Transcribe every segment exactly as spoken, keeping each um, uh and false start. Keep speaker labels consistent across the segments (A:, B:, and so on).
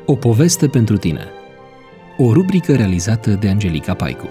A: O poveste pentru tine. O rubrică realizată de Angelica Paicu.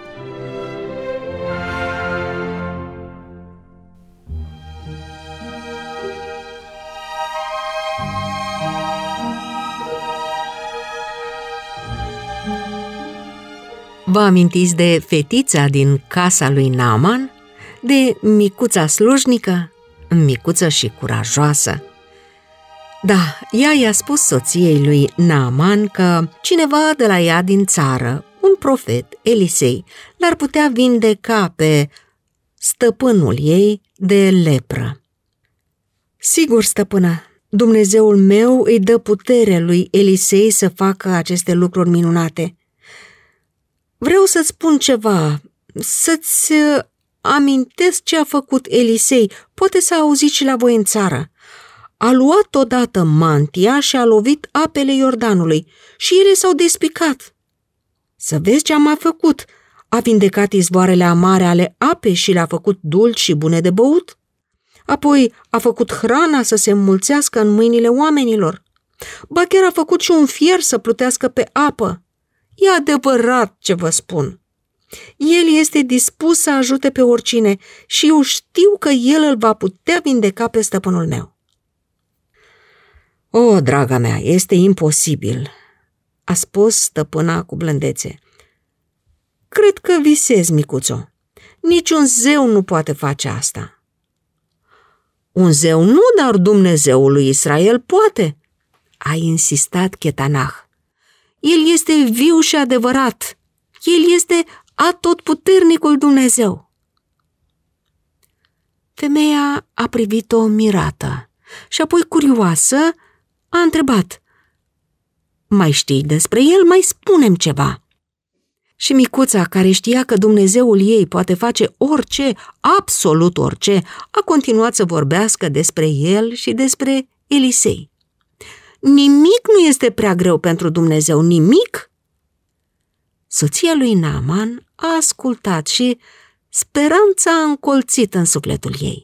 B: Vă amintiți de fetița din casa lui Naaman? De micuța slujnică? Micuță și curajoasă. Da, ea i-a spus soției lui Naaman că cineva de la ea din țară, un profet, Elisei, l-ar putea vindeca pe stăpânul ei de lepră. Sigur, stăpână, Dumnezeul meu îi dă putere lui Elisei să facă aceste lucruri minunate. Vreau să-ți spun ceva, să-ți amintesc ce a făcut Elisei, poate s-a auzit și la voi în țară. A luat odată mantia și a lovit apele Iordanului și ele s-au despicat. Să vezi ce a mai făcut. A vindecat izvoarele amare ale apei și le-a făcut dulci și bune de băut. Apoi a făcut hrana să se înmulțească în mâinile oamenilor. Ba chiar a făcut și un fier să plutească pe apă. E adevărat ce vă spun. El este dispus să ajute pe oricine și eu știu că el îl va putea vindeca pe stăpânul meu. O, draga mea, este imposibil, a spus stăpâna cu blândețe. Cred că visezi, micuțo. Niciun zeu nu poate face asta. Un zeu nu, dar Dumnezeul lui Israel poate, a insistat Chetanah. El este viu și adevărat. El este atotputernicul Dumnezeu. Femeia a privit-o mirată și apoi curioasă a întrebat: Mai știi despre el? Mai spune-mi ceva. Și micuța, care știa că Dumnezeul ei poate face orice, absolut orice, a continuat să vorbească despre el și despre Elisei. Nimic nu este prea greu pentru Dumnezeu, nimic? Soția lui Naaman a ascultat și speranța a încolțit în sufletul ei.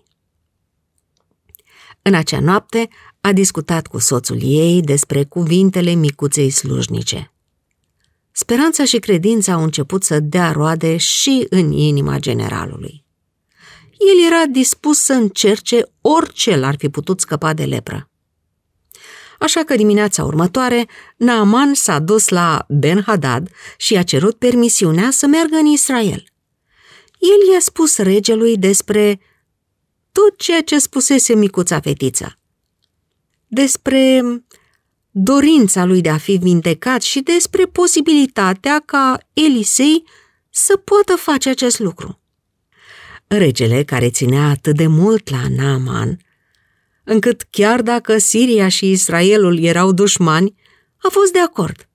B: În acea noapte a discutat cu soțul ei despre cuvintele micuței slujnice. Speranța și credința au început să dea roade și în inima generalului. El era dispus să încerce orice l-ar fi putut scăpa de lepră. Așa că dimineața următoare, Naaman s-a dus la Ben-Hadad și a cerut permisiunea să meargă în Israel. El i-a spus regelui despre tot ceea ce spusese micuța fetiță, despre dorința lui de a fi vindecat și despre posibilitatea ca Elisei să poată face acest lucru. Regele, care ținea atât de mult la Naaman, încât chiar dacă Siria și Israelul erau dușmani, a fost de acord.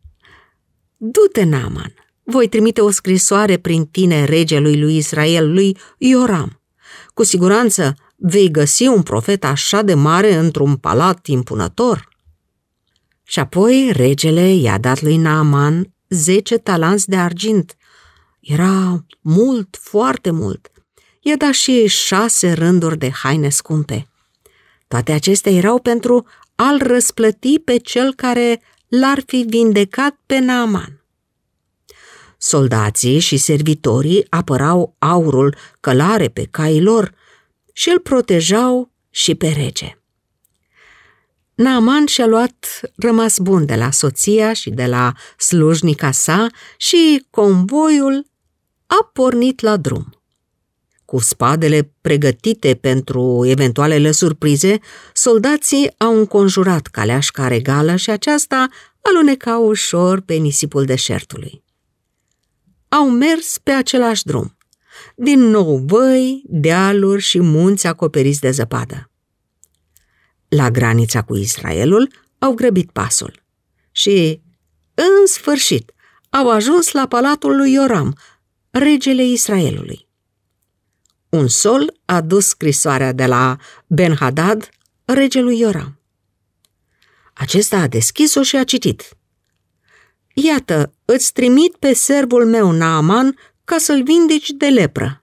B: Du-te, Naaman, voi trimite o scrisoare prin tine regelui lui Israel, lui Ioram. Cu siguranță vei găsi un profet așa de mare într-un palat impunător. Și apoi regele i-a dat lui Naaman zece talanți de argint. Era mult, foarte mult. I-a dat și șase rânduri de haine scumpe. Toate acestea erau pentru a-l răsplăti pe cel care l-ar fi vindecat pe Naaman. Soldații și servitorii apărau aurul călare pe caii lor și îl protejau și pe rege. Naaman și-a luat rămas bun de la soția și de la slujnica sa și convoiul a pornit la drum. Cu spadele pregătite pentru eventualele surprize, soldații au înconjurat caleașca regală și aceasta aluneca ușor pe nisipul deșertului. Au mers pe același drum, din nou văi, dealuri și munți acoperiți de zăpadă. La granița cu Israelul au grăbit pasul și, în sfârșit, au ajuns la palatul lui Ioram, regele Israelului. Un sol a dus scrisoarea de la Ben-Hadad regelui Ioram. Acesta a deschis-o și a citit: Iată, îți trimit pe servul meu Naaman ca să-l vindeci de lepră.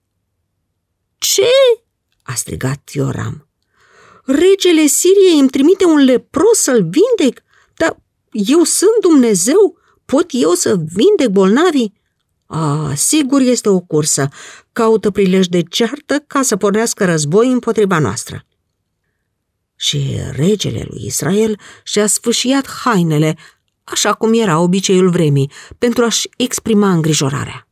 B: Ce? A strigat Ioram. Regele Siriei îmi trimite un lepros să-l vindec? Dar Eu sunt Dumnezeu? Pot eu să vindec bolnavii? A, sigur este o cursă. Caută prilej de ceartă ca să pornească război împotriva noastră. Și regele lui Israel și-a sfâșiat hainele, așa cum era obiceiul vremii, pentru a-și exprima îngrijorarea.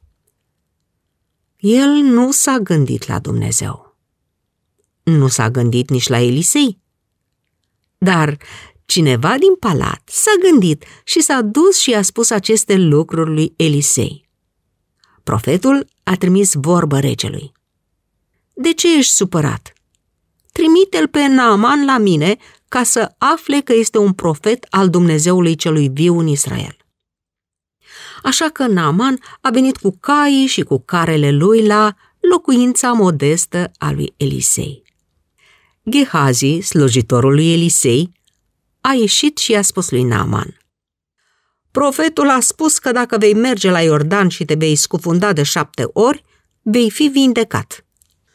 B: El nu s-a gândit la Dumnezeu. Nu s-a gândit nici la Elisei. Dar cineva din palat s-a gândit și s-a dus și a spus aceste lucruri lui Elisei. Profetul a trimis vorbă regelui. De ce ești supărat? Trimite-l pe Naaman la mine ca să afle că este un profet al Dumnezeului celui viu în Israel. Așa că Naaman a venit cu caii și cu carele lui la locuința modestă a lui Elisei. Gehazi, slujitorul lui Elisei, a ieșit și i-a spus lui Naaman: Profetul a spus că dacă vei merge la Iordan și te vei scufunda de șapte ori, vei fi vindecat.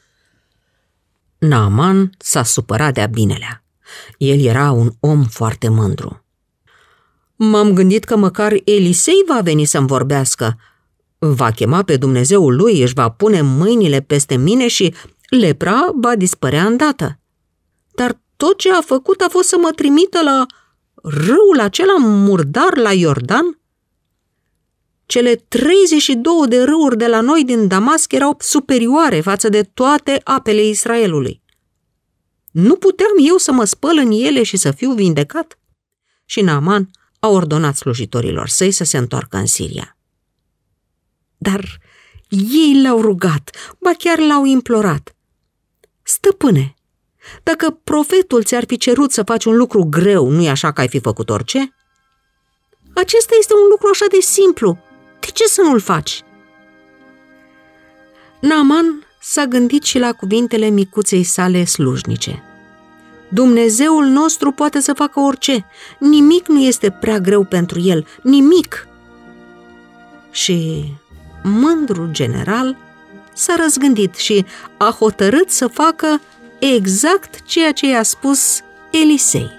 B: Naaman s-a supărat de-a binelea. El era un om foarte mândru. M-am gândit că măcar Elisei va veni să-mi vorbească. Va chema pe Dumnezeul lui, își va pune mâinile peste mine și lepra va dispărea îndată. Dar tot ce a făcut a fost să mă trimită la râul acela murdar la Iordan. Cele treizeci și două de râuri de la noi din Damasc erau superioare față de toate apele Israelului. Nu puteam eu să mă spăl în ele și să fiu vindecat? Și Naaman a ordonat slujitorilor săi să se întoarcă în Siria. Dar ei l-au rugat, ba chiar l-au implorat: Stăpâne, dacă profetul ți-ar fi cerut să faci un lucru greu, nu-i așa că ai fi făcut orice? Acesta este un lucru așa de simplu. De ce să nu-l faci? Naaman s-a gândit și la cuvintele micuței sale slujnice. Dumnezeul nostru poate să facă orice. Nimic nu este prea greu pentru el. Nimic. Și mândrul general s-a răzgândit și a hotărât să facă exact ceea ce i-a spus Elisei.